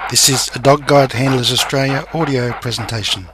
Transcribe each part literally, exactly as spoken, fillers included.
This is a Dog Guide Handlers Australia audio presentation.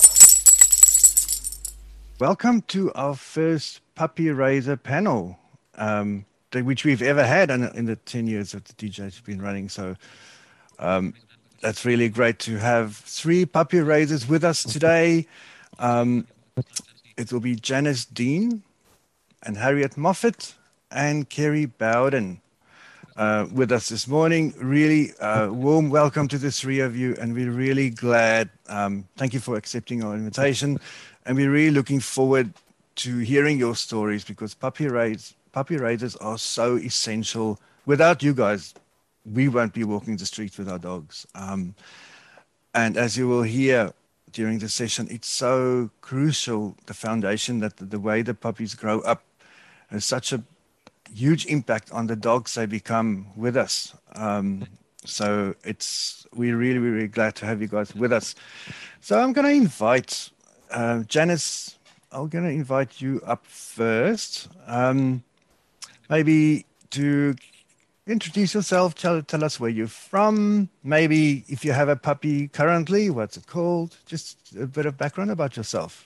Welcome to our first puppy raiser panel, um, which we've ever had in, in the ten years that the D Js have been running. So um, that's really great to have three puppy raisers with us today. Um, it will be Janice Dean and Harriet Moffat and Kerry Bowden uh, with us this morning. Really uh, warm welcome to the three of you, and we're really glad. Um, thank you for accepting our invitation. And we're really looking forward to hearing your stories, because puppy raise, puppy raisers are so essential. Without you guys, we won't be walking the streets with our dogs. Um, and as you will hear during the session, it's so crucial, the foundation, that the, the way the puppies grow up has such a huge impact on the dogs they become with us. Um, so it's we're really, really glad to have you guys with us. So I'm going to invite Uh, Janice, I'm going to invite you up first. Um, maybe to introduce yourself, tell, tell us where you're from. Maybe if you have a puppy currently, what's it called? Just a bit of background about yourself.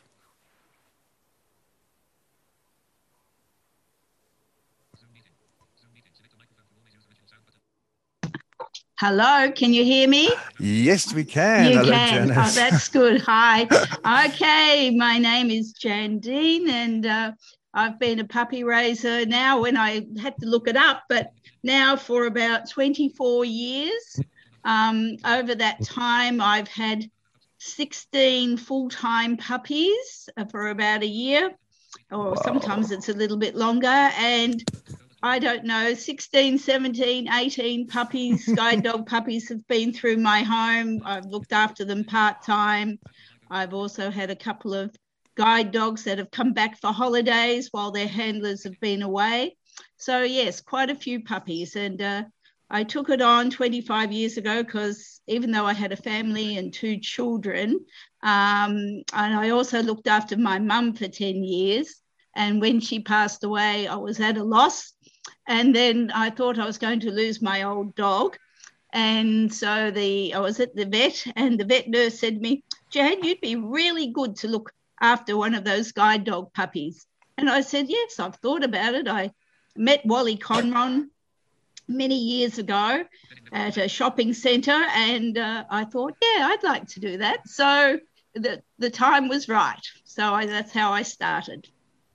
Hello, can you hear me? Yes, we can. You Hello, can. Janice. Oh, that's good. Hi. Okay, my name is Jan Dean, and uh, I've been a puppy raiser now, when I had to look it up, but now for about twenty-four years. Um, over that time, I've had sixteen full-time puppies for about a year, or wow. Sometimes it's a little bit longer, and I don't know, sixteen, seventeen, eighteen puppies, guide dog puppies have been through my home. I've looked after them part-time. I've also had a couple of guide dogs that have come back for holidays while their handlers have been away. So yes, quite a few puppies. And uh, I took it on twenty-five years ago because even though I had a family and two children, um, and I also looked after my mum for ten years. And when she passed away, I was at a loss. And then I thought I was going to lose my old dog. And so the I was at the vet, and the vet nurse said to me, Jan, you'd be really good to look after one of those guide dog puppies. And I said, yes, I've thought about it. I met Wally Conron many years ago at a shopping centre, and uh, I thought, yeah, I'd like to do that. So the, the time was right. So I, that's how I started.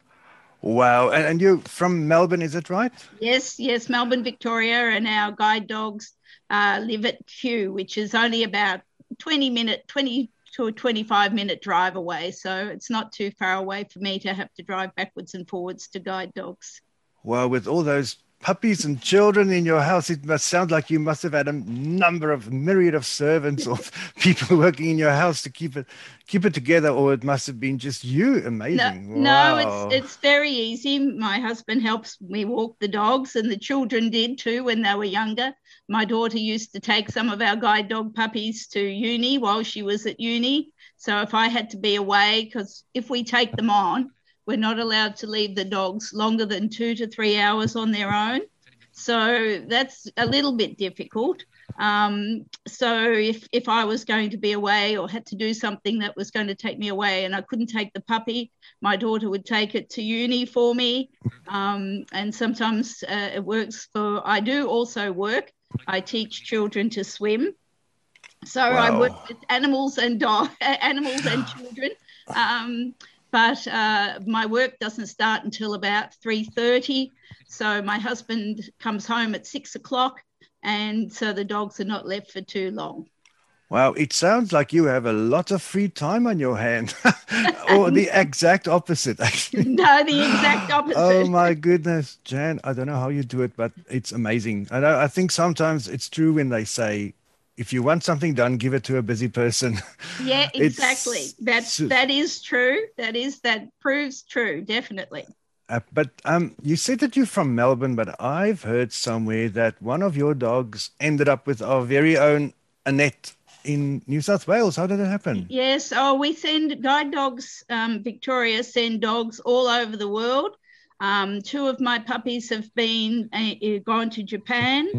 Wow. And, and you're from Melbourne, is it right? Yes, yes, Melbourne, Victoria, and our guide dogs uh, live at Kew, which is only about twenty minute, twenty to a twenty-five minute drive away. So it's not too far away for me to have to drive backwards and forwards to guide dogs. Well, with all those puppies and children in your house, it must sound like you must have had a number of myriad of servants or people working in your house to keep it keep it together, or it must have been just you. Amazing. No, wow. no, it's it's very easy. My husband helps me walk the dogs, and the children did too when they were younger. My daughter used to take some of our guide dog puppies to uni while she was at uni. So if I had to be away, because if we take them on, we're not allowed to leave the dogs longer than two to three hours on their own. So that's a little bit difficult. Um, so if, if I was going to be away or had to do something that was going to take me away and I couldn't take the puppy, my daughter would take it to uni for me. Um, and sometimes uh, it works for, I do also work. I teach children to swim. So wow. I work with animals and dog, animals and children. Um, But uh, my work doesn't start until about three thirty. So my husband comes home at six o'clock, and so the dogs are not left for too long. Wow, it sounds like you have a lot of free time on your hand. Or the exact opposite, actually. No, the exact opposite. Oh, my goodness. Jan, I don't know how you do it, but it's amazing. And I, I think sometimes it's true when they say, if you want something done, give it to a busy person. Yeah, exactly. That's that is true. That is that proves true, definitely. Uh, but um, you said that you're from Melbourne, but I've heard somewhere that one of your dogs ended up with our very own Annette in New South Wales. How did it happen? Yes. Oh, we send guide dogs. Um, Victoria send dogs all over the world. Um, two of my puppies have been uh, gone to Japan.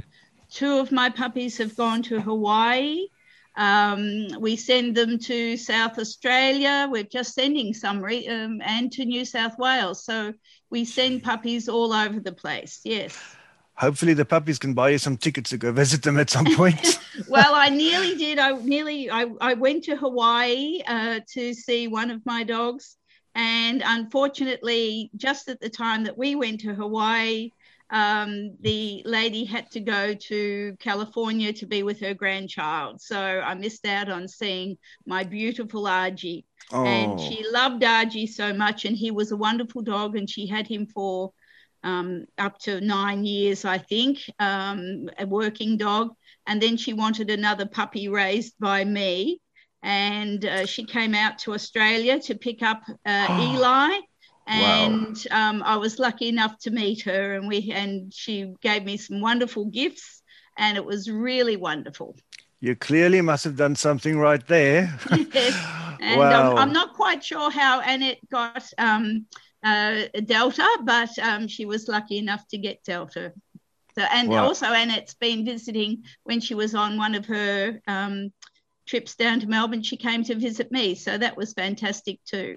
two of my puppies have gone to Hawaii. Um, we send them to South Australia. We're just sending some re- um, and to New South Wales. So we send puppies all over the place. Yes. Hopefully the puppies can buy you some tickets to go visit them at some point. Well, I nearly did. I nearly, I, I went to Hawaii uh, to see one of my dogs. And unfortunately, just at the time that we went to Hawaii, um, the lady had to go to California to be with her grandchild. So I missed out on seeing my beautiful Argy. Oh. And she loved Argy so much, and he was a wonderful dog, and she had him for um, up to nine years, I think, um, a working dog. And then she wanted another puppy raised by me. And uh, she came out to Australia to pick up uh, Eli. And wow. um, I was lucky enough to meet her, and we and she gave me some wonderful gifts, and it was really wonderful. You clearly must have done something right there. Yes. And wow. I'm, I'm not quite sure how Annette got um, uh, Delta, but um, she was lucky enough to get Delta. So, and wow. also Annette's been visiting when she was on one of her um, trips down to Melbourne. She came to visit me, so that was fantastic too.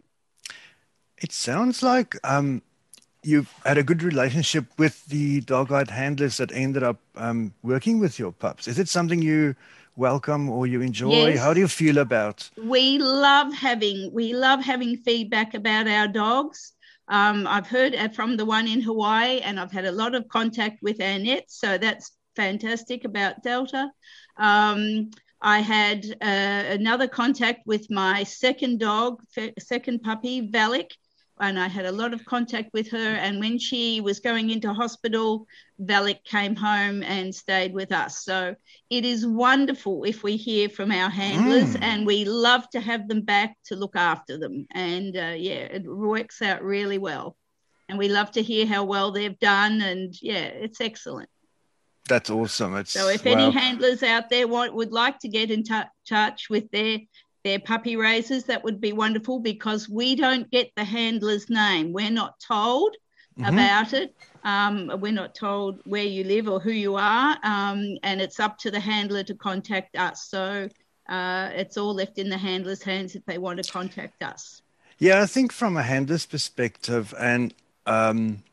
It sounds like um, you've had a good relationship with the dog-eyed handlers that ended up um, working with your pups. Is it something you welcome or you enjoy? Yes. How do you feel about? We love having we love having feedback about our dogs. Um, I've heard from the one in Hawaii, and I've had a lot of contact with Annette, so that's fantastic about Delta. Um, I had uh, another contact with my second dog, second puppy, Valak. And I had a lot of contact with her. And when she was going into hospital, Valak came home and stayed with us. So it is wonderful if we hear from our handlers, mm. and we love to have them back to look after them. And uh, yeah, it works out really well. And we love to hear how well they've done. And yeah, it's excellent. That's awesome. It's, so if wow. any handlers out there want, would like to get in t- touch with their their puppy raisers, that would be wonderful, because we don't get the handler's name. We're not told mm-hmm. about it. Um, we're not told where you live or who you are, um, and it's up to the handler to contact us. So uh, it's all left in the handler's hands if they want to contact us. Yeah, I think from a handler's perspective, and um,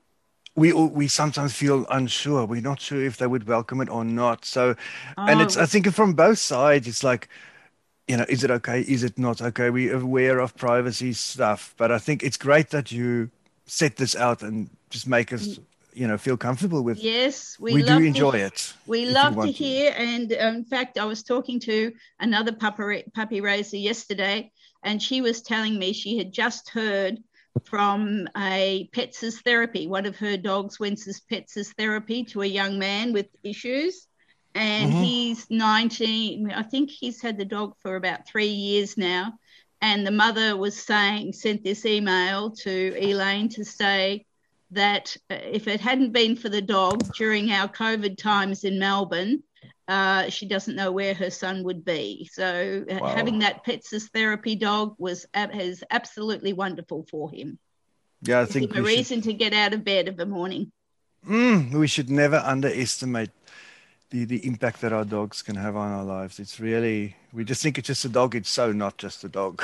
we we sometimes feel unsure. We're not sure if they would welcome it or not. So, oh, and it's I think from both sides, it's like, you know, is it okay? Is it not okay? We're aware of privacy stuff, but I think it's great that you set this out and just make us, you know, feel comfortable with. Yes, we, we love do enjoy to, it. We love to hear. To. And um, in fact, I was talking to another puppy, puppy raiser yesterday, and she was telling me she had just heard from a Pets' Therapy. One of her dogs went as Pets' Therapy to a young man with issues. And mm-hmm. he's nineteen. I think he's had the dog for about three years now. And the mother was saying, sent this email to Elaine to say that if it hadn't been for the dog during our COVID times in Melbourne, uh, she doesn't know where her son would be. So uh, wow. having that Pets' Therapy dog was is absolutely wonderful for him. Yeah, I think a reason should... to get out of bed of a morning. Mm, we should never underestimate the the impact that our dogs can have on our lives. It's really, we just think it's just a dog. It's so not just a dog.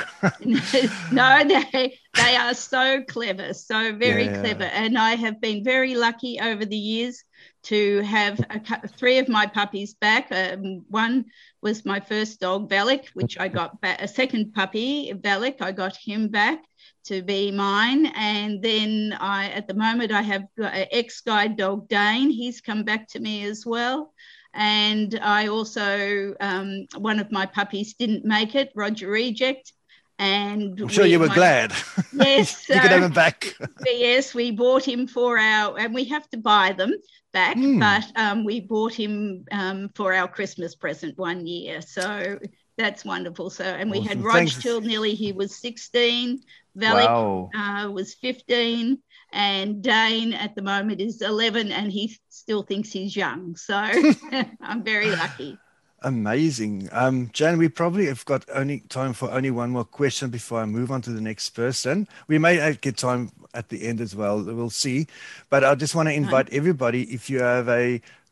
No, they they are so clever, so very yeah. clever. And I have been very lucky over the years to have a, three of my puppies back. Um, one was my first dog, Valak, which I got back. A second puppy, Valak, I got him back to be mine. And then I, at the moment, I have an ex-guide dog, Dane. He's come back to me as well. And I also, um, one of my puppies didn't make it, Roger Reject. And I'm sure we, you were my, glad. Yes. you so, could have him back. Yes, we bought him for our, and we have to buy them back, mm. but um, we bought him um, for our Christmas present one year. So that's wonderful. So, and we awesome. had Rog Thanks. till nearly he was sixteen. Valak wow. uh, was fifteen. And Dane at the moment is eleven, and he still thinks he's young. So I'm very lucky. Amazing. Um, Jan, we probably have got only time for only one more question before I move on to the next person. We may get time at the end as well. We'll see. But I just want to invite everybody, if you have a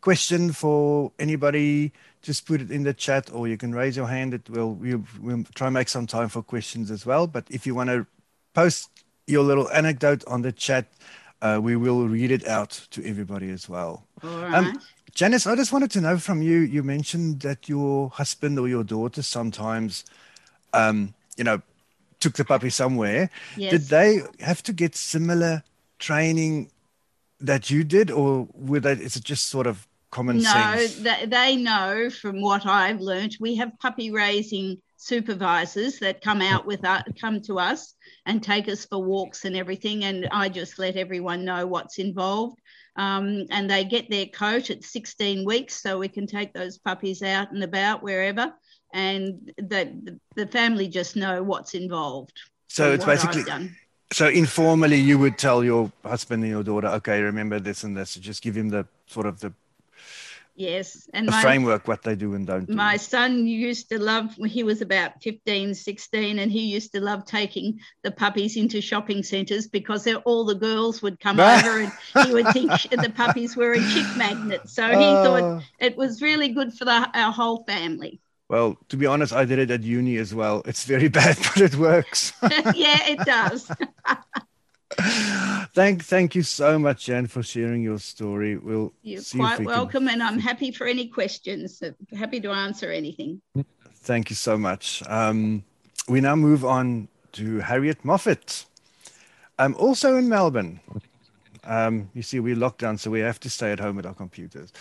question for anybody, just put it in the chat, or you can raise your hand. It will we'll, we'll try and make some time for questions as well. But if you want to post your little anecdote on the chat, uh, we will read it out to everybody as well. All right. Um, Janice, I just wanted to know from you, you mentioned that your husband or your daughter sometimes, um, you know, took the puppy somewhere. Yes. Did they have to get similar training that you did, or were they, is it just sort of common no, sense? No, they, they know from what I've learned. We have puppy raising supervisors that come out with us, come to us and take us for walks and everything. And I just let everyone know what's involved. Um, and they get their coat at sixteen weeks, so we can take those puppies out and about wherever. And the, the family just know what's involved. So it's basically, so informally you would tell your husband and your daughter, okay, remember this and this, just give him the sort of the Yes. And the my, framework, what they do and don't do. My son used to love, he was about fifteen, sixteen, and he used to love taking the puppies into shopping centres because all the girls would come over and he would think the puppies were a chick magnet. So he uh, thought it was really good for the, our whole family. Well, to be honest, I did it at uni as well. It's very bad, but it works. Yeah, it does. Thank, thank you so much, Jan, for sharing your story. We'll You're see quite if we welcome, can... and I'm happy for any questions. Happy to answer anything. Thank you so much. Um, we now move on to Harriet Moffat, um, also in Melbourne. Um, you see, we're locked down, so we have to stay at home with our computers.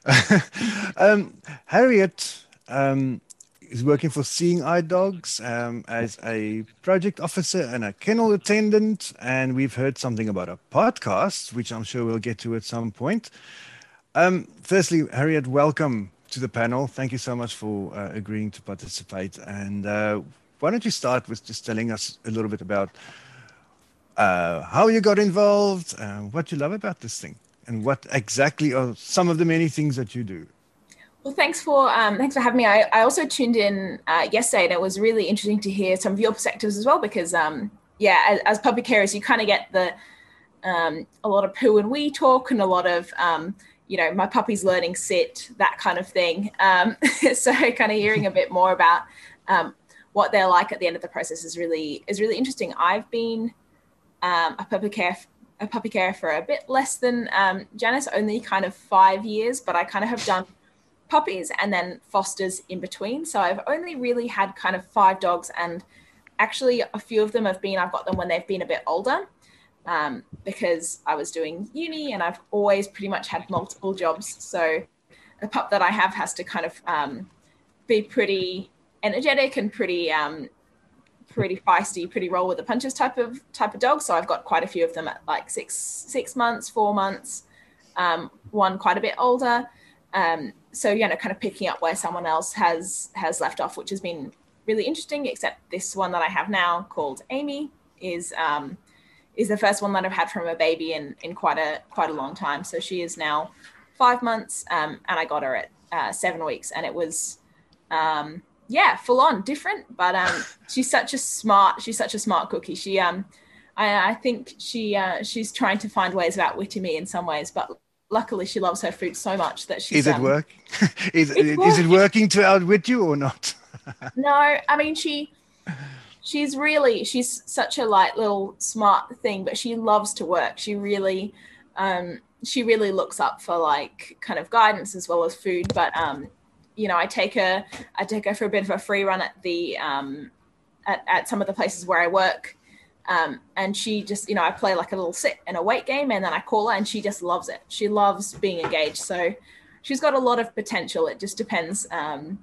um, Harriet um, is working for Seeing Eye Dogs um, as a project officer and a kennel attendant. And we've heard something about a podcast, which I'm sure we'll get to at some point. Um, firstly, Harriet, welcome to the panel. Thank you so much for uh, agreeing to participate. And uh, why don't you start with just telling us a little bit about uh, how you got involved, uh, what you love about this thing, and what exactly are some of the many things that you do. Well, thanks for um, thanks for having me. I, I also tuned in uh, yesterday, and it was really interesting to hear some of your perspectives as well, because um, yeah, as, as puppy carers, you kind of get the um, a lot of poo and wee talk, and a lot of um, you know, my puppy's learning sit, that kind of thing. Um, so kind of hearing a bit more about um, what they're like at the end of the process is really is really interesting. I've been um, a puppy care a puppy carer for a bit less than um, Janice, only kind of five years, but I kind of have done puppies and then fosters in between. So I've only really had kind of five dogs, and actually a few of them have been, I've got them when they've been a bit older um, because I was doing uni and I've always pretty much had multiple jobs. So the pup that I have has to kind of um, be pretty energetic and pretty, um, pretty feisty, pretty roll with the punches type of type of dog. So I've got quite a few of them at like six, six months, four months, um, one quite a bit older. Um, so, you know, kind of picking up where someone else has has left off, which has been really interesting, except this one that I have now called Amy is um, is the first one that I've had from a baby in, in quite a quite a long time. So she is now five months um, and I got her at uh, seven weeks. And it was, um, yeah, full on different. But um, she's such a smart, she's such a smart cookie. She, um, I, I think she uh, she's trying to find ways of outwitting me in some ways, but luckily, she loves her food so much that she's... Is it um, work? is, is, is it working to outwit you or not? No, I mean, she she's really, she's such a light little smart thing, but she loves to work. She really, um, she really looks up for like kind of guidance as well as food. But, um, you know, I take her, I take her for a bit of a free run at the, um, at, at some of the places where I work. Um, and she just, you know, I play like a little sit and a wait game, and then I call her and she just loves it. She loves being engaged. So she's got a lot of potential. It just depends. Um,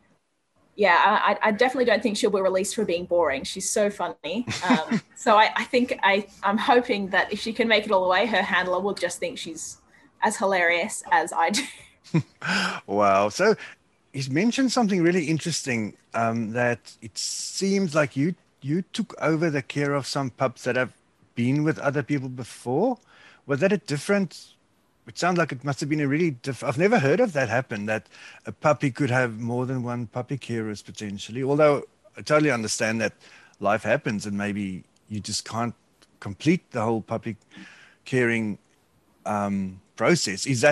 yeah, I, I definitely don't think she'll be released for being boring. She's so funny. Um, so I, I think I, I'm hoping that if she can make it all the way, her handler will just think she's as hilarious as I do. Wow. So he's mentioned something really interesting, um, that it seems like you you took over the care of some pups that have been with other people before. Was that a different, it sounds like it must have been a really diff, I've never heard of that happen, that a puppy could have more than one puppy carers potentially, although I totally understand that life happens and maybe you just can't complete the whole puppy caring um, process. Is that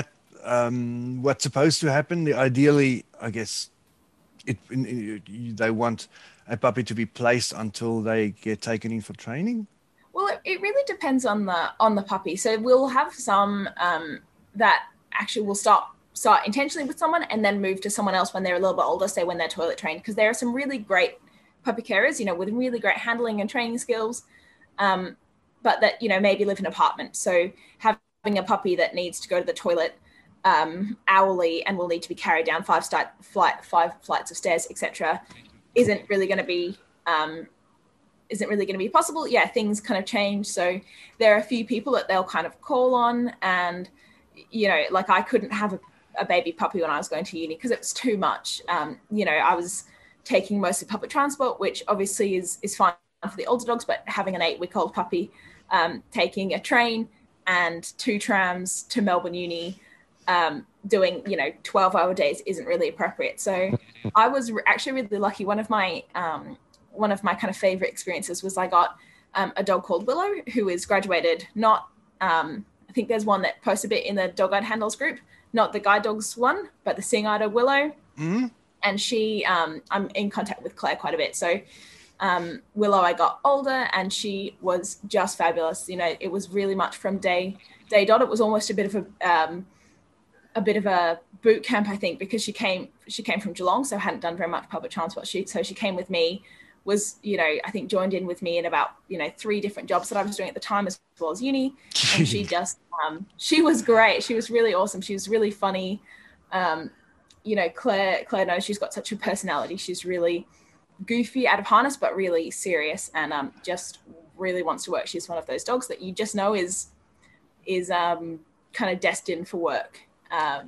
um, what's supposed to happen? Ideally, I guess it, it, they want a puppy to be placed until they get taken in for training. Well, it, it really depends on the on the puppy. So we'll have some um, that actually will start start intentionally with someone and then move to someone else when they're a little bit older, say when they're toilet trained, because there are some really great puppy carers, you know, with really great handling and training skills, um, but that, you know, maybe live in an apartment. So having a puppy that needs to go to the toilet um, hourly and will need to be carried down five, start, flight, five flights of stairs, et cetera, isn't really going to be um, isn't really going to be possible. Yeah, things kind of change. So there are a few people that they'll kind of call on, and, you know, like I couldn't have a, a baby puppy when I was going to uni because it was too much. Um, you know, I was taking mostly public transport, which obviously is is fine for the older dogs, but having an eight-week-old puppy, um, taking a train and two trams to Melbourne Uni, um, doing, you know, twelve-hour days isn't really appropriate. So I was actually really lucky. One of my um, one of my kind of favorite experiences was I got um, a dog called Willow, who is graduated, not, um, I think there's one that posts a bit in the Dog-Eyed Handlers group, not the guide dogs one, but the seeing-eyed Willow. Mm-hmm. And she, um, I'm in contact with Claire quite a bit. So um, Willow, I got older and she was just fabulous. You know, it was really much from day, day dot. It was almost a bit of a, um, a bit of a boot camp, I think, because she came, she came from Geelong, so hadn't done very much public transport. She, so she came with me, was, you know, I think joined in with me in about, you know, three different jobs that I was doing at the time, as well as uni. And she just, um, she was great. She was really awesome. She was really funny. Um, you know, Claire, Claire knows she's got such a personality. She's really goofy out of harness, but really serious, and um, just really wants to work. She's one of those dogs that you just know is, is um, kind of destined for work. Um,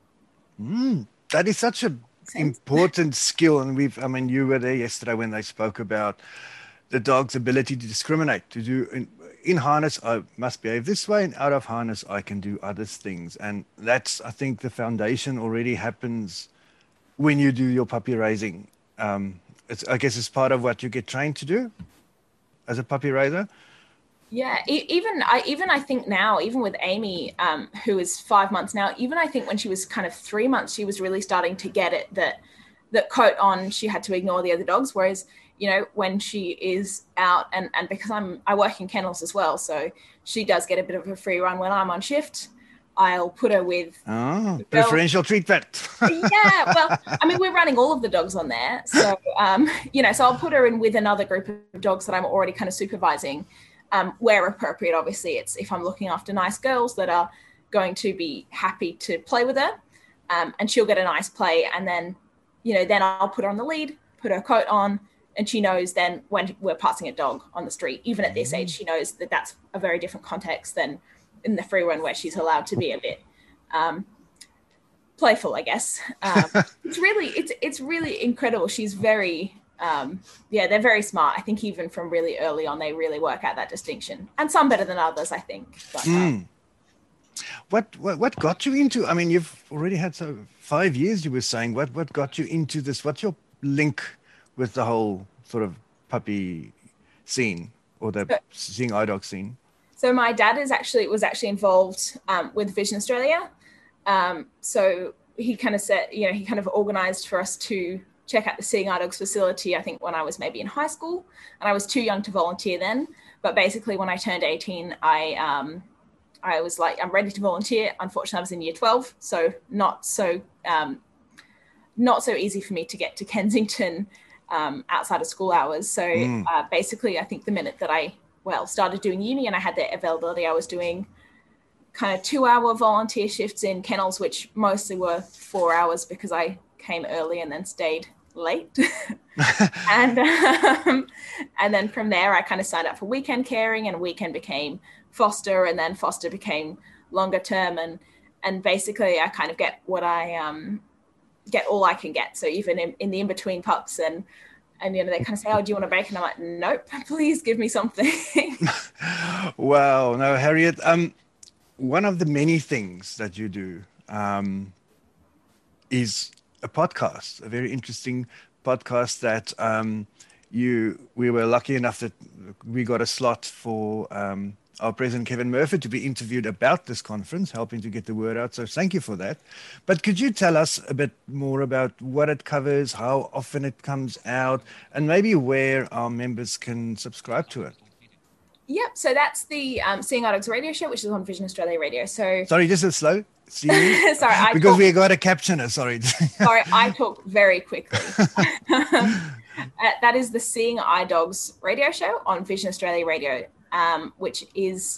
mm, that is such a important skill. And we've, I mean, you were there yesterday when they spoke about the dog's ability to discriminate, to do in, in harness, I must behave this way, and out of harness, I can do other things. And that's, I think, the foundation already happens when you do your puppy raising. Um, it's, I guess it's part of what you get trained to do as a puppy raiser. Yeah, even I even I think now, even with Amy, um, who is five months now, even I think when she was kind of three months, she was really starting to get it that that coat on, she had to ignore the other dogs. Whereas, you know, when she is out, and, and because I'm I work in kennels as well, so she does get a bit of a free run when I'm on shift. I'll put her with oh, preferential treatment. Yeah, well, I mean, we're running all of the dogs on there, so um, you know, so I'll put her in with another group of dogs that I'm already kind of supervising. Um, where appropriate, obviously, it's if I'm looking after nice girls that are going to be happy to play with her, um, and she'll get a nice play, and then, you know, then I'll put her on the lead, put her coat on, and she knows then when we're passing a dog on the street, even at this age, she knows that that's a very different context than in the free run where she's allowed to be a bit um, playful, I guess. Um, it's really, it's it's really incredible. She's very... Um, yeah, they're very smart. I think even from really early on, they really work out that distinction, and some better than others, I think. But, um, mm. what, what what got you into? I mean, you've already had so five years. You were saying what what got you into this? What's your link with the whole sort of puppy scene or the so, seeing eye dog scene? So my dad is actually was actually involved um, with Vision Australia. Um, so he kind of said, you know, he kind of organised for us to check out the Seeing Eye Dogs facility, I think when I was maybe in high school, and I was too young to volunteer then. But basically when I turned eighteen, I um, I was like, I'm ready to volunteer. Unfortunately, I was in year twelve, so not so um, not so easy for me to get to Kensington um, outside of school hours. So mm. uh, basically, I think the minute that I, well, started doing uni and I had the availability, I was doing kind of two-hour volunteer shifts in kennels, which mostly were four hours because I came early and then stayed late. and um, and then from there I kind of signed up for weekend caring, and weekend became foster, and then foster became longer term, and and basically I kind of get what I um get all I can get. So even in, in the in-between pups, and and you know, they kind of say, oh, do you want a break? And I'm like, nope, please give me something. Wow. No, Harriet, um one of the many things that you do um is a podcast, a very interesting podcast that um, you we were lucky enough that we got a slot for um, our president, Kevin Murphy, to be interviewed about this conference, helping to get the word out. So thank you for that. But could you tell us a bit more about what it covers, how often it comes out, and maybe where our members can subscribe to it? Yep. So that's the um, Seeing Eye Dogs radio show, which is on Vision Australia Radio. So sorry, just a slow. sorry, I because talk, we got a captioner. Sorry. sorry, I talk very quickly. uh, that is the Seeing Eye Dogs radio show on Vision Australia Radio, um, which is,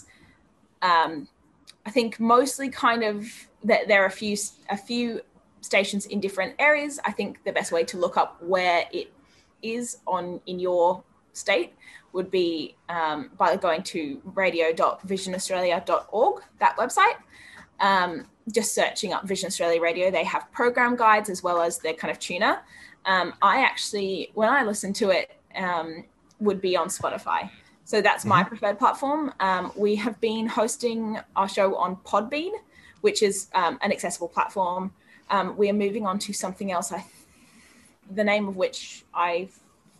um, I think, mostly kind of that there are a few a few stations in different areas. I think the best way to look up where it is on in your state would be um, by going to radio dot vision australia dot org, that website. Um, just searching up Vision Australia Radio. They have program guides as well as their kind of tuner. Um, I actually, when I listen to it, um, would be on Spotify. So that's my mm-hmm. preferred platform. Um, we have been hosting our show on Podbean, which is um, an accessible platform. Um, we are moving on to something else, I, the name of which I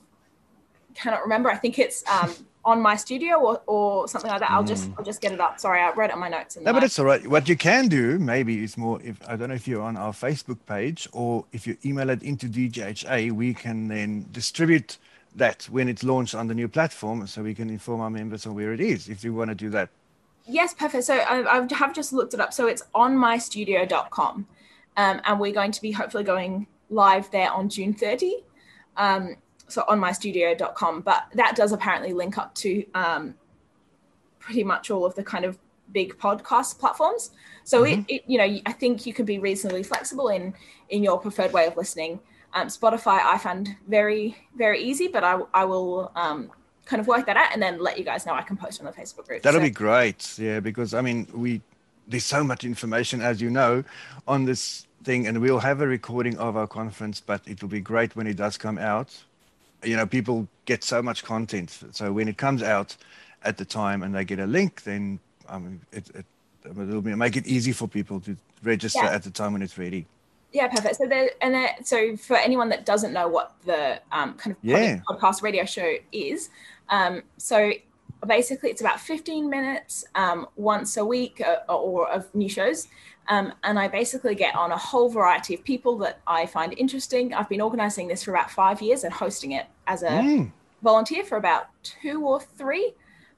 cannot remember. I think it's um, On My Studio or, or something like that. I'll just I'll just get it up. Sorry, I wrote it on my notes. No, but it's all right. What you can do maybe is more, if I don't know if you're on our Facebook page or if you email it into D J H A, we can then distribute that when it's launched on the new platform, so we can inform our members on where it is if you want to do that. Yes, perfect. So I, I have just looked it up. So it's on my studio dot com, um, and we're going to be hopefully going live there on June thirtieth. Um, so on my studio dot com, but that does apparently link up to um, pretty much all of the kind of big podcast platforms. So mm-hmm. it, it, you know, I think you can be reasonably flexible in in your preferred way of listening. Um, Spotify, I found very, very easy, but I, I will um, kind of work that out and then let you guys know. I can post on the Facebook group. That'll so. be great. Yeah, because I mean, we there's so much information, as you know, on this thing, and we'll have a recording of our conference, but it will be great when it does come out. You know, people get so much content. So when it comes out at the time and they get a link, then um, it, it, it'll make it easy for people to register yeah. at the time when it's ready. Yeah, perfect. So there, and there, so for anyone that doesn't know what the um, kind of yeah. podcast radio show is, um, so basically it's about fifteen minutes um, once a week uh, or of new shows. Um, and I basically get on a whole variety of people that I find interesting. I've been organizing this for about five years and hosting it as a mm. volunteer for about two or three.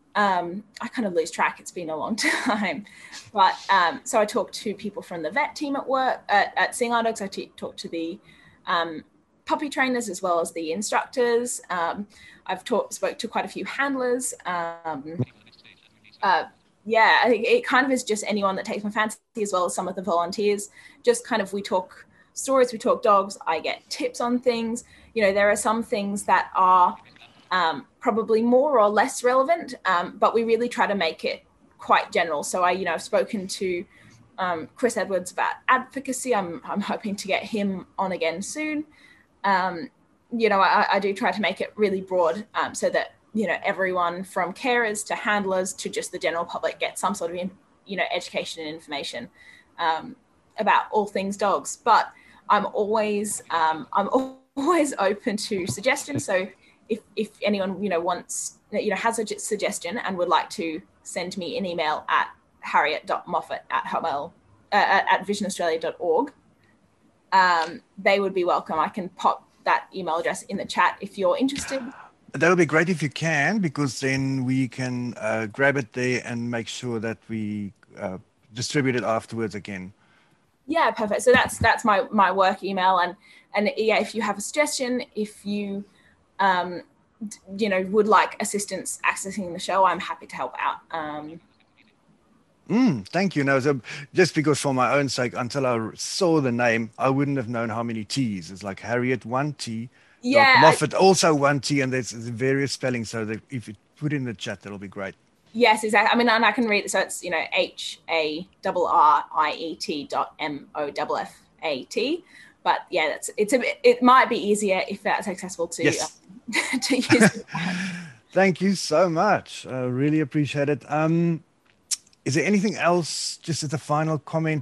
Um, I kind of lose track. It's been a long time. But um, so I talk to people from the vet team at work at, at Seeing Eye Dogs. I t- talk to the um, puppy trainers as well as the instructors. Um, I've talked, spoke to quite a few handlers. Um, uh, yeah, I think it kind of is just anyone that takes my fancy, as well as some of the volunteers. Just kind of, we talk stories, we talk dogs. I get tips on things. You know, there are some things that are um, probably more or less relevant, um, but we really try to make it quite general. So I, you know, I've spoken to um, Chris Edwards about advocacy. I'm, I'm hoping to get him on again soon. Um, you know, I, I do try to make it really broad um, so that, you know, everyone from carers to handlers to just the general public gets some sort of, you know, education and information um, about all things dogs. But I'm always, um, I'm always open to suggestions. So if, if anyone, you know, wants, you know, has a suggestion and would like to send me an email at harriet dot moffat at hotmail, uh, at, at vision australia dot org, um, they would be welcome. I can pop that email address in the chat if you're interested. That would be great if you can, because then we can uh, grab it there and make sure that we uh, distribute it afterwards again. Yeah, perfect. So that's that's my my work email, and and yeah, if you have a suggestion, if you um, you know would like assistance accessing the show, I'm happy to help out. Um, mm, thank you. No, so just because for my own sake, until I saw the name, I wouldn't have known how many T's. It's like Harriet one T. Yeah, Moffat also one T, and there's various spellings. So that if you put in the chat, that'll be great. Yes, exactly. I mean, and I can read it. So it's, you know, H A R R I E T dot M O F F A T. But yeah, that's it's a bit, it might be easier if that's accessible to yes. uh, to use. Thank you so much. I really appreciate it. Um, is there anything else, just as a final comment before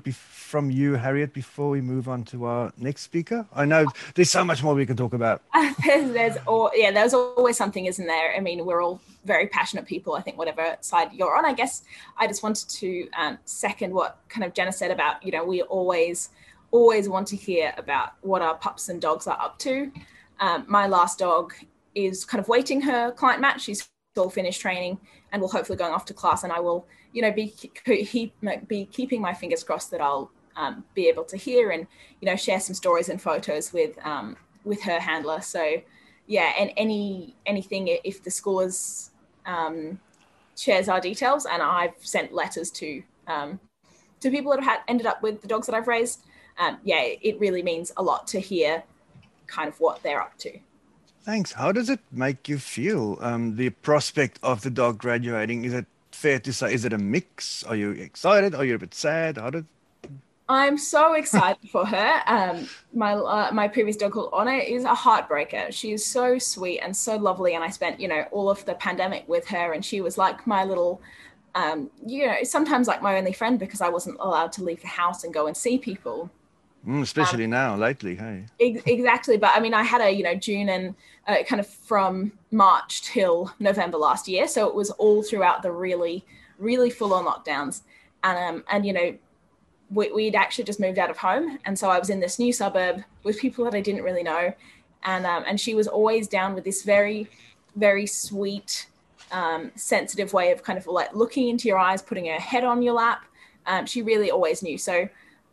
from you, Harriet, before we move on to our next speaker? I know there's so much more we can talk about. there's, there's all, yeah, there's always something, isn't there? I mean, we're all very passionate people, I think, whatever side you're on. I guess I just wanted to um, second what kind of Jenna said about, you know, we always, always want to hear about what our pups and dogs are up to. Um, my last dog is kind of waiting her client match. She's all finished training and will hopefully going off to class, and I will, you know, be he, be keeping my fingers crossed that I'll um, be able to hear and, you know, share some stories and photos with um, with her handler. So yeah, and any anything if the school is um, shares our details, and I've sent letters to um, to people that have had, ended up with the dogs that I've raised. Um, yeah, it really means a lot to hear kind of what they're up to. Thanks. How does it make you feel, um, the prospect of the dog graduating? Is it fair to say, is it a mix? Are you excited? Are you a bit sad? How did... I'm so excited for her. Um, my uh, my previous dog called Honor is a heartbreaker. She is so sweet and so lovely, and I spent, you know, all of the pandemic with her, and she was like my little, um, you know, sometimes like my only friend, because I wasn't allowed to leave the house and go and see people. Mm, especially um, now, lately, hey. Ex- exactly. But I mean, I had a, you know, June and uh, kind of from March till November last year. So it was all throughout the really, really full on lockdowns. And, um, and you know, we, we'd actually just moved out of home. And so I was in this new suburb with people that I didn't really know. And, um, and she was always down with this very, very sweet, um, sensitive way of kind of like looking into your eyes, putting her head on your lap. Um, she really always knew. So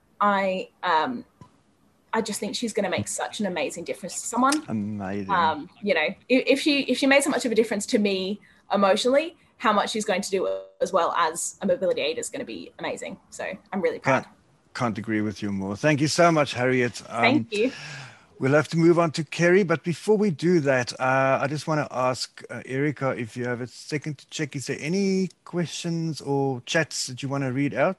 I um, I just think she's going to make such an amazing difference to someone. Amazing. Um, you know, if, if she if she made so much of a difference to me emotionally, how much she's going to do as well as a mobility aid is going to be amazing. So I'm really proud. Can't, can't agree with you more. Thank you so much, Harriet. Um, Thank you. We'll have to move on to Kerry, but before we do that, uh, I just want to ask uh, Erica if you have a second to check. Is there any questions or chats that you want to read out?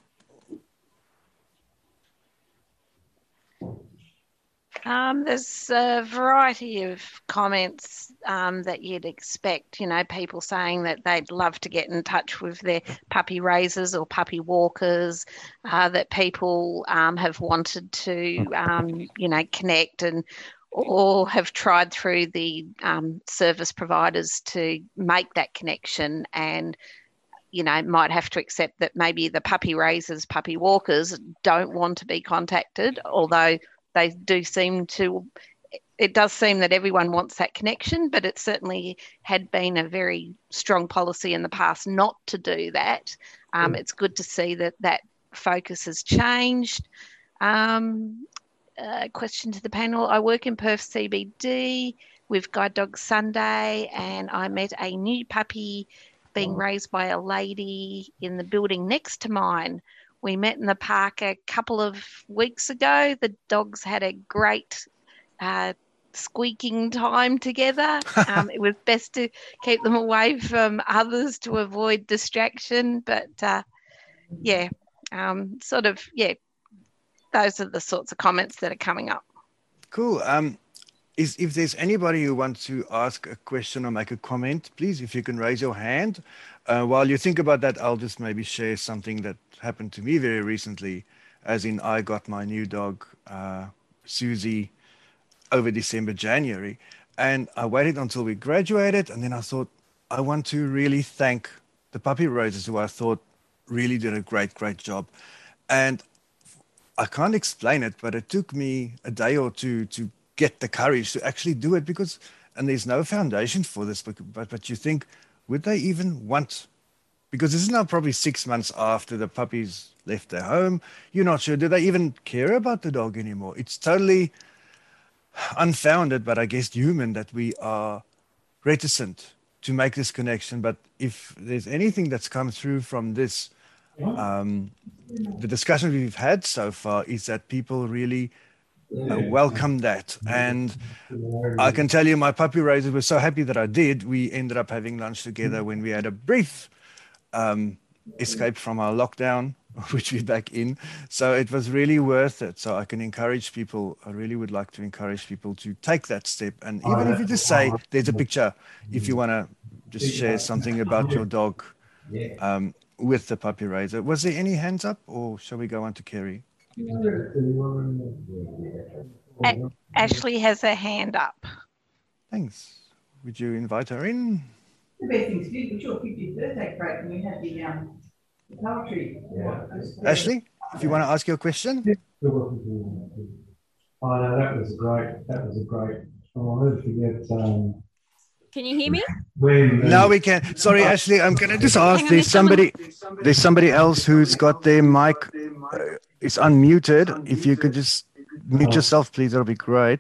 Um, there's a variety of comments um, that you'd expect, you know, people saying that they'd love to get in touch with their puppy raisers or puppy walkers, uh, that people um, have wanted to, um, you know, connect and or have tried through the um, service providers to make that connection and, you know, might have to accept that maybe the puppy raisers, puppy walkers don't want to be contacted, although they do seem to, it does seem that everyone wants that connection, but it certainly had been a very strong policy in the past not to do that. Um, it's good to see that that focus has changed. Um, uh, question to the panel. I work in Perth C B D with Guide Dog Sunday, and I met a new puppy being raised by a lady in the building next to mine. We met in the park a couple of weeks ago. The dogs had a great uh, squeaking time together. Um, it was best to keep them away from others to avoid distraction. But, uh, yeah, um, sort of, yeah, those are the sorts of comments that are coming up. Cool. Um, is, if there's anybody who wants to ask a question or make a comment, please, if you can raise your hand. Uh, while you think about that, I'll just maybe share something that happened to me very recently, as in I got my new dog, uh, Susie, over December, January, and I waited until we graduated, and then I thought, I want to really thank the puppy raisers who I thought really did a great, great job. And I can't explain it, but it took me a day or two to get the courage to actually do it, because, and there's no foundation for this, but, but, but you think, would they even want, because this is now probably six months after the puppies left their home. You're not sure, do they even care about the dog anymore? It's totally unfounded, but I guess human, that we are reticent to make this connection. But if there's anything that's come through from this, um, the discussion we've had so far is that people really uh, welcome that. And I can tell you, my puppy raisers were so happy that I did. We ended up having lunch together when we had a brief um, escape from our lockdown, which we're back in. So it was really worth it. So I can encourage people, I really would like to encourage people to take that step. And even if you just say, there's a picture, if you want to just share something about your dog, um, with the puppy raiser. Was there any hands up, or shall we go on to Kerry? A- Ashley has a hand up. Thanks. Would you invite her in? The best thing to do was your fiftieth birthday parade when we had the um the poetry. Yeah. Ashley, if you want to ask your question. Oh no, that was great. That was a great. Oh, I'll never forget. Um, Can you hear me? when the- Now we can. Sorry, Ashley, I'm going to just ask. Hang on, There's there's someone- somebody, there's somebody else who's got their mic. Uh, it's unmuted. If you could just mute yourself, please, that'll be great.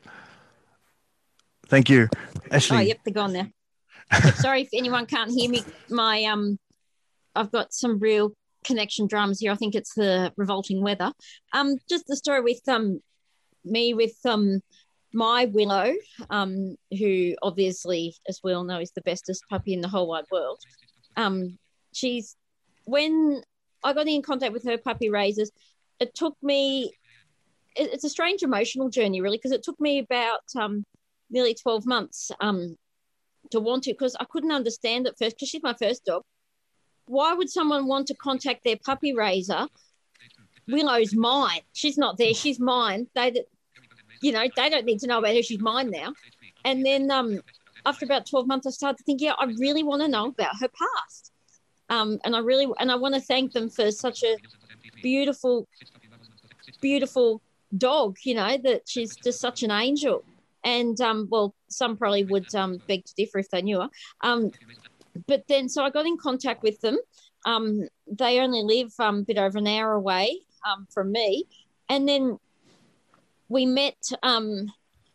Thank you, Ashley. Oh, yep, they're gone now. Yep, sorry if anyone can't hear me. My um, I've got some real connection dramas here. I think it's the revolting weather. Um, just the story with um, me with um, my Willow, um, who obviously, as we all know, is the bestest puppy in the whole wide world. Um, she's when I got in contact with her puppy raisers, it took me. It, it's a strange emotional journey, really, because it took me about um. nearly twelve months um, to want to, because I couldn't understand at first, because she's my first dog. Why would someone want to contact their puppy raiser? Willow's mine. She's not there. She's mine. They, you know, they don't need to know about her. She's mine now. And then um, after about twelve months, I started to think, yeah, I really want to know about her past. Um, and I really, and I want to thank them for such a beautiful, beautiful dog, you know, that she's just such an angel. And, um, well, some probably would um, beg to differ if they knew her. Um, but then, so I got in contact with them. Um, they only live um, a bit over an hour away um, from me. And then we met, um,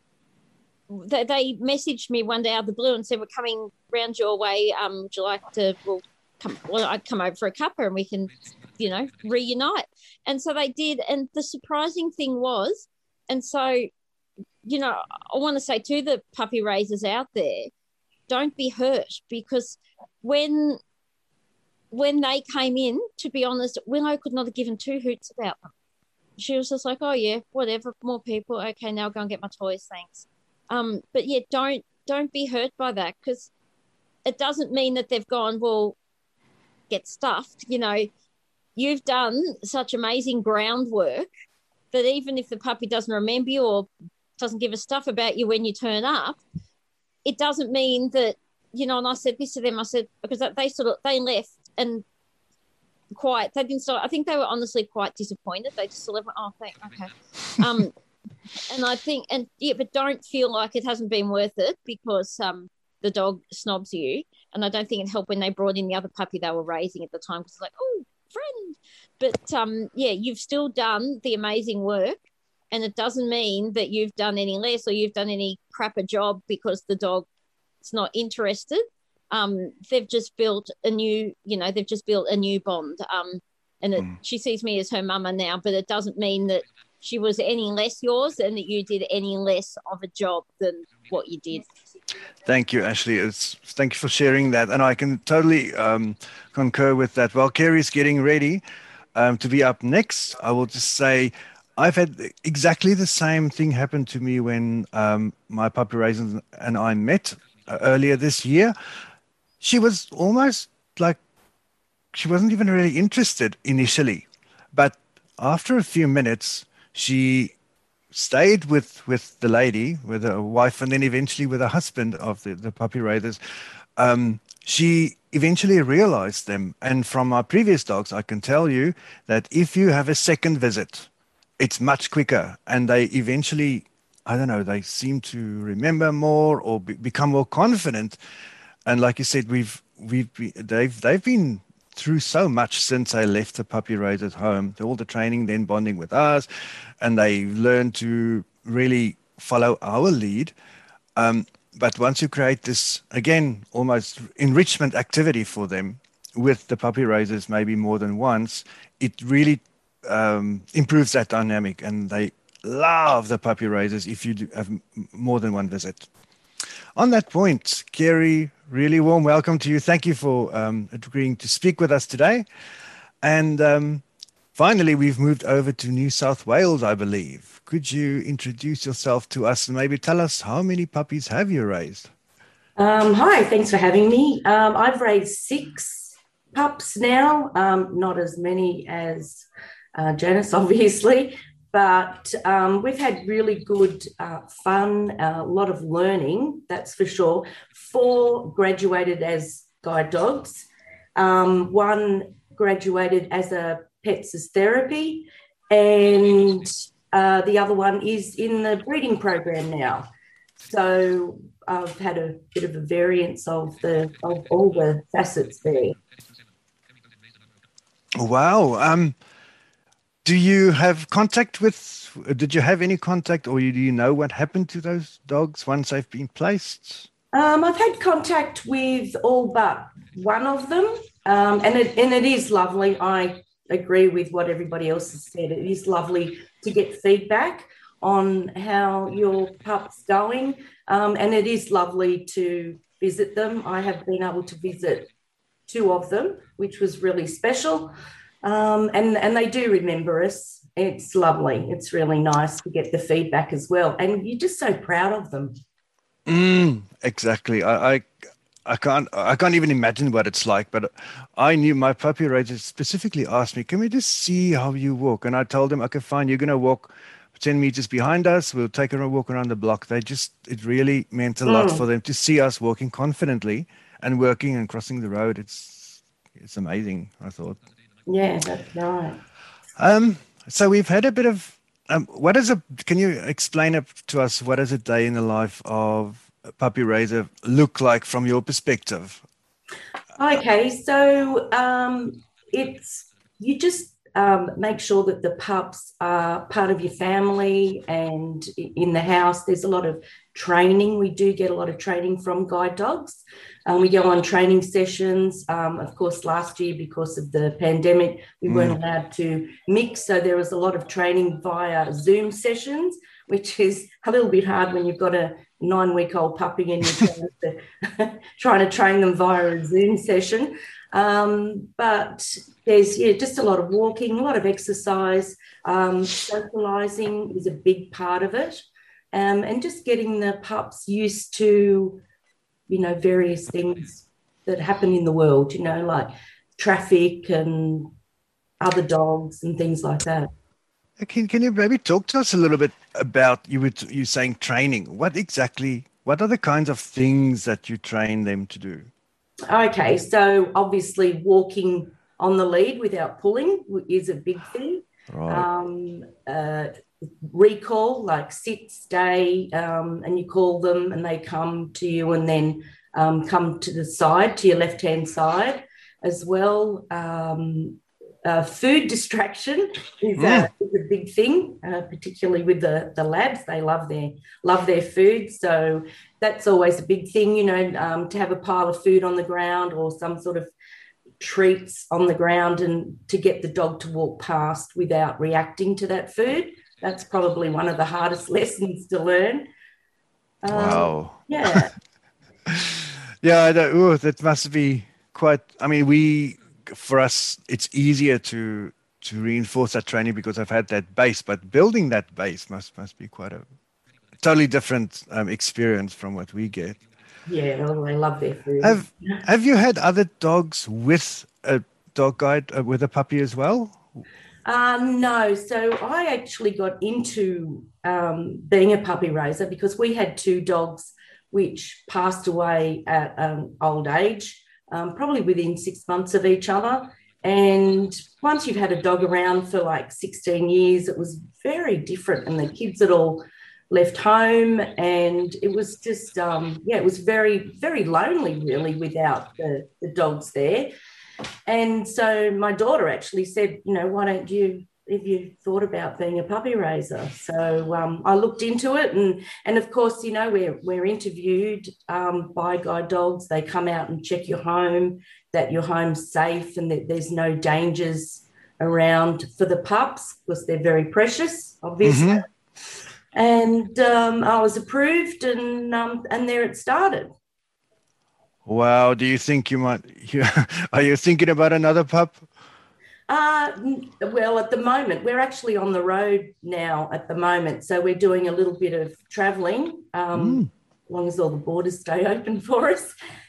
they, they messaged me one day out of the blue and said, we're coming round your way. Um, would you like to, well, come, well, I'd come over for a cuppa and we can, you know, reunite. And so they did. And the surprising thing was, and so, you know, I want to say to the puppy raisers out there, don't be hurt, because when when they came in, to be honest, Willow could not have given two hoots about them. She was just like, oh, yeah, whatever, more people. Okay, now I'll go and get my toys, thanks. Um, but, yeah, don't don't be hurt by that, because it doesn't mean that they've gone, well, get stuffed. You know, you've done such amazing groundwork that even if the puppy doesn't remember you or doesn't give a stuff about you when you turn up, it doesn't mean that, you know, and I said this to them, I said, because they sort of, they left and quite, they didn't start, I think they were honestly quite disappointed. They just sort of went, oh, thank, okay. Um, and I think, and yeah, but don't feel like it hasn't been worth it, because um, the dog snobs you. And I don't think it helped when they brought in the other puppy they were raising at the time, because it's like, oh, friend. But um, yeah, you've still done the amazing work. And it doesn't mean that you've done any less or you've done any crapper job because the dog's not interested. Um, they've just built a new, you know, they've just built a new bond. Um, and it, mm. she sees me as her mama now, but it doesn't mean that she was any less yours and that you did any less of a job than what you did. Thank you, Ashley. It's, thank you for sharing that. And I can totally um, concur with that. While Kerry's getting ready um, to be up next, I will just say, I've had exactly the same thing happen to me when um, my puppy raiser and I met uh, earlier this year. She was almost like, she wasn't even really interested initially. But after a few minutes, she stayed with, with the lady, with her wife, and then eventually with her husband of the, the puppy raisers. Um, she eventually realized them. And from our previous dogs, I can tell you that if you have a second visit, it's much quicker, and they eventually, I don't know, they seem to remember more or be, become more confident. And like you said, we've we've they've they've been through so much since I left the puppy raisers home. All the training, then bonding with us, and they learn to really follow our lead. Um, but once you create this again, almost enrichment activity for them with the puppy raisers, maybe more than once, it really Um, improves that dynamic, and they love the puppy raisers if you do have more than one visit. On that point, Kerry, really warm welcome to you. Thank you for um, agreeing to speak with us today. And um, finally, we've moved over to New South Wales, I believe. Could you introduce yourself to us and maybe tell us how many puppies have you raised? Um, hi, thanks for having me. Um, I've raised six pups now, um, not as many as uh, Janice, obviously, but um, we've had really good uh, fun, a lot of learning, that's for sure. Four graduated as guide dogs. Um, one graduated as a pets as therapy, and uh, the other one is in the breeding program now. So I've had a bit of a variance of the of all the facets there. Wow. Um, do you have contact with, did you have any contact, or do you know what happened to those dogs once they've been placed? Um, I've had contact with all but one of them, um, and, it, and it is lovely. I agree with what everybody else has said. It is lovely to get feedback on how your pup's going, um, and it is lovely to visit them. I have been able to visit two of them, which was really special, um, and, and they do remember us. It's lovely. It's really nice to get the feedback as well, and you're just so proud of them. Mm, exactly. I, I I can't I can't even imagine what it's like, but I knew my puppy raiser specifically asked me, can we just see how you walk? And I told him, okay, fine, you're going to walk ten meters behind us. We'll take a walk around the block. They just, it really meant a lot Mm. for them to see us walking confidently and working and crossing the road. It's, it's amazing, I thought. Yeah, that's right. Um, so we've had a bit of, um, what is a, can you explain it to us? What does a day in the life of a puppy raiser look like from your perspective? Okay, so um, it's you just um, make sure that the pups are part of your family and i- in the house. There's a lot of training. We do get a lot of training from guide dogs. Um, we go on training sessions. Um, of course, last year, because of the pandemic, we weren't Mm. allowed to mix. So there was a lot of training via Zoom sessions, which is a little bit hard when you've got a nine-week-old puppy and you're trying to, trying to train them via a Zoom session. Um, but there's yeah, just a lot of walking, a lot of exercise. Um, socialising is a big part of it, um, and just getting the pups used to, you know, various things that happen in the world. You know, like traffic and other dogs and things like that. Can, can you maybe talk to us a little bit about, you were you saying training? What exactly, what are the kinds of things that you train them to do? Okay, so obviously walking on the lead without pulling is a big thing. Right. Um, uh, recall, like sit, stay, um, and you call them and they come to you and then um, come to the side, to your left-hand side as well. Um, uh, food distraction is, Mm. a, is a big thing, uh, particularly with the, the labs. They love their love their food, so that's always a big thing, you know, um, to have a pile of food on the ground or some sort of treats on the ground and to get the dog to walk past without reacting to that food. That's probably one of the hardest lessons to learn. Um, Wow. Yeah. Yeah, that, ooh, that must be quite, I mean, we, for us, it's easier to to reinforce that training because I've had that base, but building that base must must be quite a totally different um, experience from what we get. Yeah, well, they love their food. Have Have you had other dogs with a dog guide, uh, with a puppy as well? Um, no, so I actually got into um, being a puppy raiser because we had two dogs which passed away at um, old age, um, probably within six months of each other. And once you've had a dog around for like sixteen years, it was very different. And the kids had all left home and it was just, um, yeah, it was very, very lonely really without the, the dogs there. And so my daughter actually said, you know, why don't you, have you thought about being a puppy raiser? So um, I looked into it and, and of course, you know, we're, we're interviewed um, by guide dogs. They come out and check your home, that your home's safe and that there's no dangers around for the pups because they're very precious, obviously. Mhm. And um, I was approved and um, and there it started. Wow. Do you think you might, are you thinking about another pup? Uh, n- well, at the moment, we're actually on the road now at the moment. So we're doing a little bit of travelling, um, Mm. as long as all the borders stay open for us.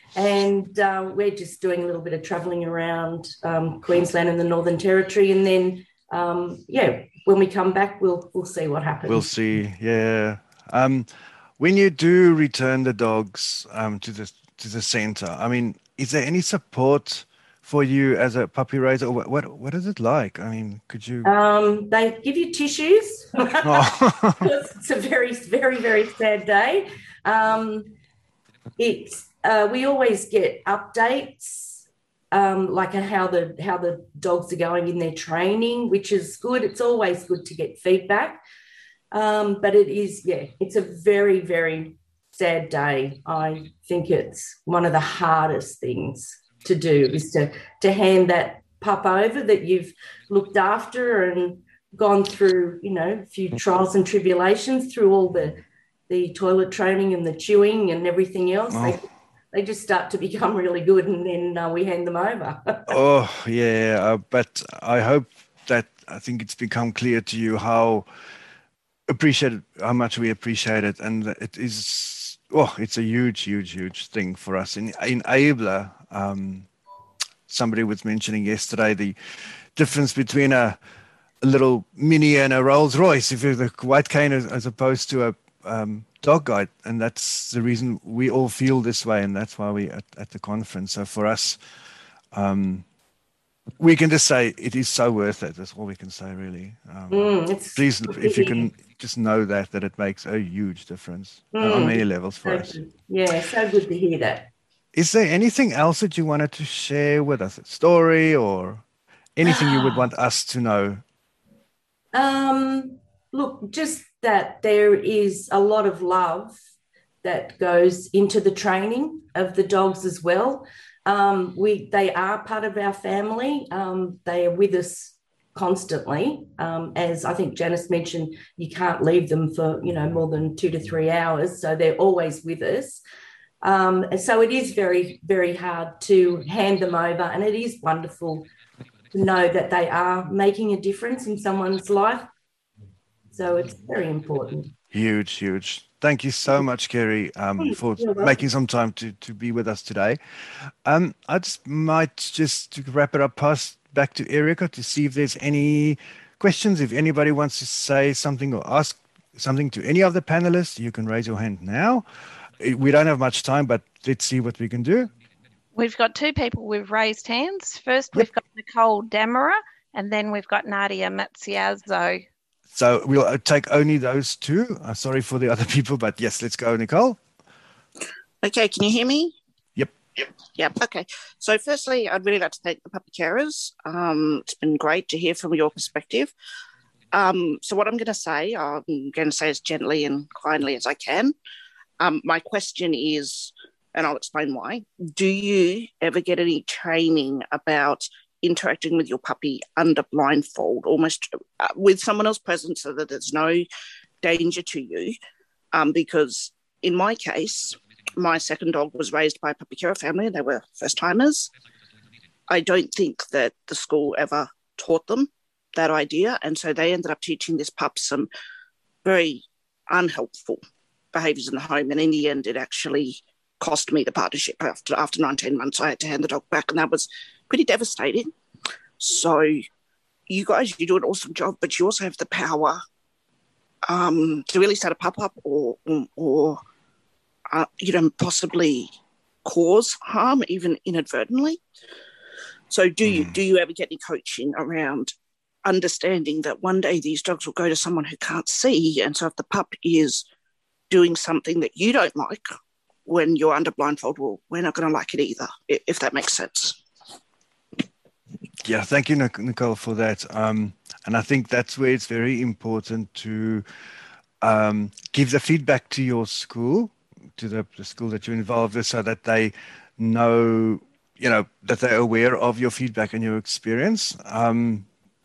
and uh, we're just doing a little bit of travelling around um, Queensland and the Northern Territory, and then um, yeah, when we come back, we'll we'll see what happens. We'll see. Yeah. Um, when you do return the dogs um, to the to the centre, I mean, is there any support for you as a puppy raiser? Or what, what what is it like? I mean, could you? Um, they give you tissues. Oh. It's a very, very, very sad day. Um, it's uh, we always get updates, um, like on how the how the dogs are going in their training, which is good. It's always good to get feedback. Um, but it is, yeah, it's a very, very sad day. I think it's one of the hardest things to do is to to hand that pup over that you've looked after and gone through, you know, a few trials and tribulations through all the the toilet training and the chewing and everything else. Oh. They, they just start to become really good, and then uh, we hand them over. Oh, yeah. Uh, but I hope that I think it's become clear to you how appreciated, how much we appreciate it. And it is, oh, it's a huge, huge, huge thing for us. In, in Abler, um, somebody was mentioning yesterday the difference between a, a little Mini and a Rolls Royce, if you're the white cane as, as opposed to a um, dog guide. And that's the reason we all feel this way. And that's why we at, at the conference. So for us, um, we can just say it is so worth it. That's all we can say, really. Um, Mm, it's please, if you can just know that, that it makes a huge difference uh, on Mm. many levels for so us. good. Yeah, so good to hear that. Is there anything else that you wanted to share with us? A story or anything you would want us to know? Um, look, just that there is a lot of love that goes into the training of the dogs as well. Um, we they are part of our family. Um, they are with us constantly. Um, as I think Janice mentioned, you can't leave them for, you know, more than two to three hours. So they're always with us. Um, and so it is very, very hard to hand them over. And it is wonderful to know that they are making a difference in someone's life. So it's very important. Huge, huge. Thank you so much, Kerry, um, for You're welcome. making some time to, to be with us today. Um, I just might just to wrap it up, pass back to Erica to see if there's any questions. If anybody wants to say something or ask something to any of the panelists, you can raise your hand now. We don't have much time, but let's see what we can do. We've got two people with raised hands. First, we've got Nicole Damara, and then we've got Nadia Matziazzo. So we'll take only those two. Uh, sorry for the other people, but yes, let's go, Nicole. Okay, can you hear me? Yep. Yep, okay. So firstly, I'd really like to thank the puppy carers. Um, it's been great to hear from your perspective. Um, so what I'm going to say, I'm going to say as gently and kindly as I can. Um, my question is, and I'll explain why, do you ever get any training about interacting with your puppy under blindfold, almost uh, with someone else present so that there's no danger to you? Um, because in my case, my second dog was raised by a puppy carer family. They were first-timers. I don't think that the school ever taught them that idea, and so they ended up teaching this pup some very unhelpful behaviours in the home, and in the end it actually cost me the partnership. After after nineteen months I had to hand the dog back, and that was pretty devastating. So you guys, you do an awesome job, but you also have the power um, to really set a pup up or, or, or uh, you know, possibly cause harm, even inadvertently. So do you, do you ever get any coaching around understanding that one day these dogs will go to someone who can't see, and so if the pup is doing something that you don't like when you're under blindfold, well, we're not going to like it either, if that makes sense. Yeah, thank you, Nicole, for that. Um, and I think that's where it's very important to um, give the feedback to your school, to the, the school that you're involved with, so that they know, you know, that they're aware of your feedback and your experience. Um,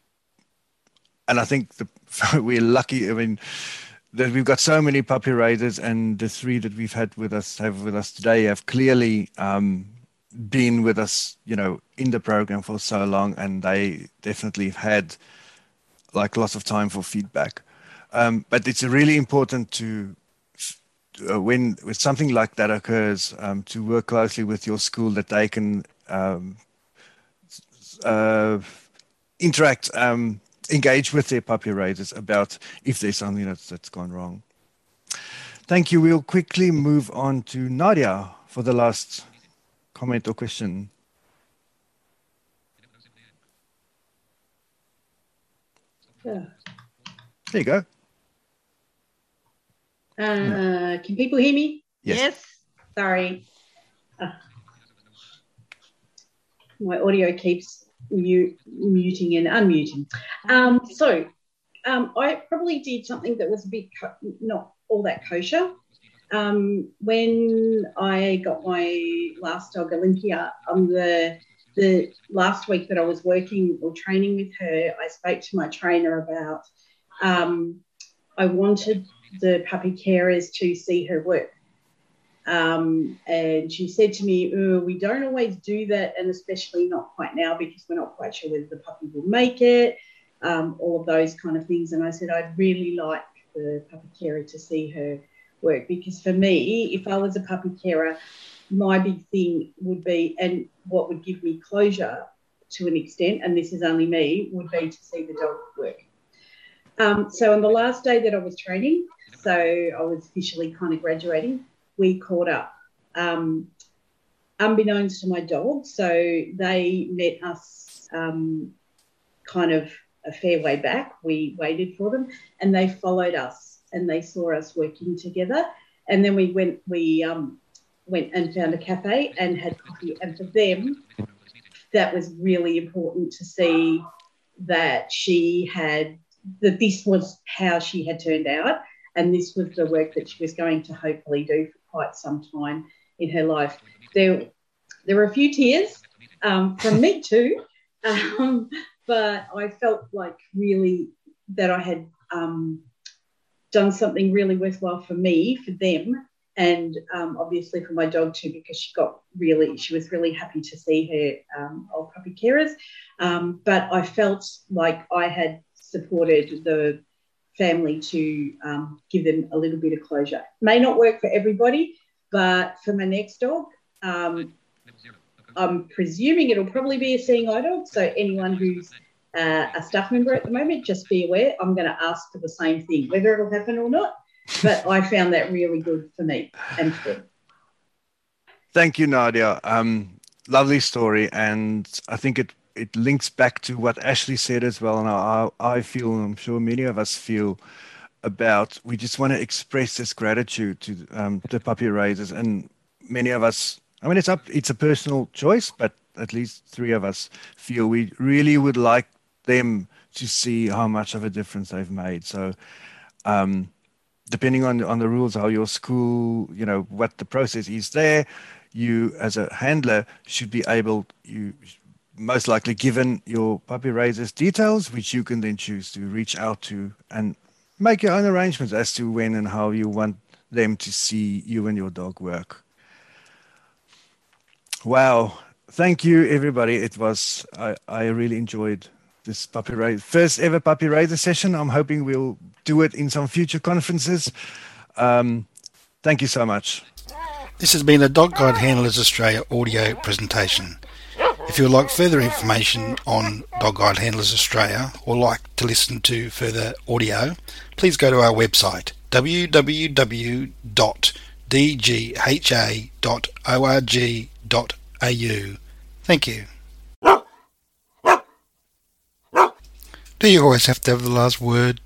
and I think the, we're lucky, I mean, that we've got so many puppy raisers, and the three that we've had with us, have with us today, have clearly um, been with us, you know, in the program for so long, and they definitely had like lots of time for feedback. Um, but it's really important to uh, when, when something like that occurs, um, to work closely with your school that they can um, uh, interact, um, engage with their puppy raisers about if there's something that's, that's gone wrong. Thank you. We'll quickly move on to Nadia for the last comment or question. Yeah. There you go. Uh, can people hear me? Yes. Yes. Sorry. Uh, my audio keeps mute, muting and unmuting. Um, so um, I probably did something that was a bit co- not all that kosher. Um, when I got my last dog, Olympia, on the the last week that I was working or training with her, I spoke to my trainer about um, I wanted the puppy carers to see her work. Um, and she said to me, oh, we don't always do that, and especially not quite now because we're not quite sure whether the puppy will make it, um, all of those kind of things. And I said, I'd really like the puppy carer to see her work, because for me, if I was a puppy carer, my big thing would be, and what would give me closure to an extent, and this is only me, would be to see the dog work. Um, so on the last day that I was training, so I was officially kind of graduating, we caught up, um, unbeknownst to my dog. So they met us um, kind of a fair way back. We waited for them and they followed us and they saw us working together. And then we went, we um, went and found a cafe and had coffee. And for them, that was really important to see that she had, that this was how she had turned out. And this was the work that she was going to hopefully do for quite some time in her life. There, there were a few tears um, from me too, um, but I felt like really that I had um, done something really worthwhile for me, for them, and um, obviously for my dog too, because she got really, she was really happy to see her um, old puppy carers. Um, but I felt like I had supported the family to um, give them a little bit of closure. May not work for everybody, but for my next dog, um, I'm presuming it'll probably be a seeing eye dog. So anyone who's uh, a staff member at the moment, just be aware, I'm going to ask for the same thing, whether it'll happen or not. But I found that really good for me and for them. Thank you, Nadia. Um, lovely story. And I think it it links back to what Ashley said as well. And I, I feel, and I'm sure many of us feel, about we just want to express this gratitude to um, the puppy raisers. And many of us, I mean, it's up, it's a personal choice, but at least three of us feel we really would like them to see how much of a difference they've made. So um, depending on, on the rules, how your school, you know, what the process is there, you as a handler should be able, you most likely given your puppy raiser's details, which you can then choose to reach out to and make your own arrangements as to when and how you want them to see you and your dog work. Wow. Thank you, everybody. It was, I, I really enjoyed this puppy raiser, first ever puppy raiser session. I'm hoping we'll do it in some future conferences. Um, thank you so much. This has been a Dog Guide Handlers Australia audio presentation. If you would like further information on Dog Guide Handlers Australia or like to listen to further audio, please go to our website w w w dot d g h a dot org dot a u. Thank you. Do you always have to have the last word?